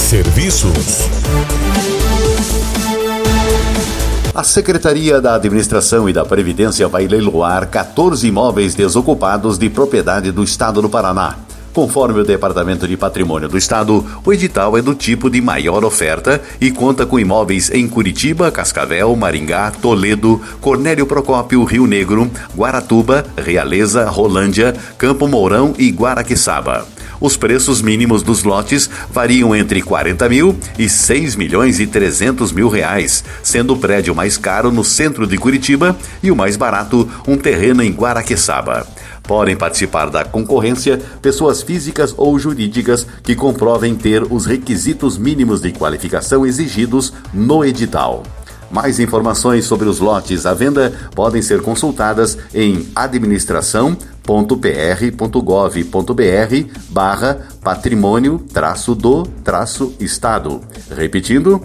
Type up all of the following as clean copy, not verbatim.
Serviços. A Secretaria da Administração e da Previdência vai leiloar 14 imóveis desocupados de propriedade do Estado do Paraná. Conforme o Departamento de Patrimônio do Estado, o edital é do tipo de maior oferta e conta com imóveis em Curitiba, Cascavel, Maringá, Toledo, Cornélio Procópio, Rio Negro, Guaratuba, Realeza, Rolândia, Campo Mourão e Guaraqueçaba. Os preços mínimos dos lotes variam entre 40 mil e 6 milhões e 300 mil reais, sendo o prédio mais caro no centro de Curitiba e o mais barato um terreno em Guaraqueçaba. Podem participar da concorrência pessoas físicas ou jurídicas que comprovem ter os requisitos mínimos de qualificação exigidos no edital. Mais informações sobre os lotes à venda podem ser consultadas em administração.pr.gov.br/patrimônio-do-estado. Repetindo,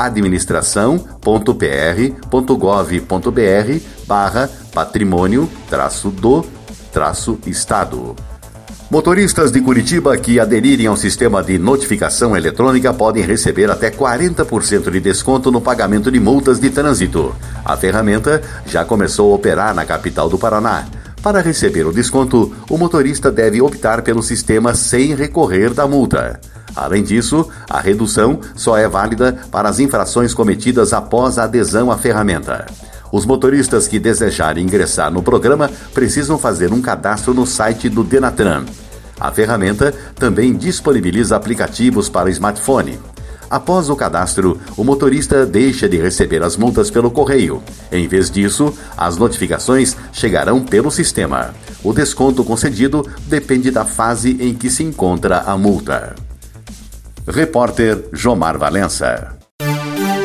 administração.pr.gov.br/patrimônio-do-estado. Motoristas de Curitiba que aderirem ao sistema de notificação eletrônica podem receber até 40% de desconto no pagamento de multas de trânsito. A ferramenta já começou a operar na capital do Paraná. Para receber o desconto, o motorista deve optar pelo sistema sem recorrer da multa. Além disso, a redução só é válida para as infrações cometidas após a adesão à ferramenta. Os motoristas que desejarem ingressar no programa precisam fazer um cadastro no site do Denatran. A ferramenta também disponibiliza aplicativos para smartphone. Após o cadastro, o motorista deixa de receber as multas pelo correio. Em vez disso, as notificações chegarão pelo sistema. O desconto concedido depende da fase em que se encontra a multa. Repórter Jomar Valença.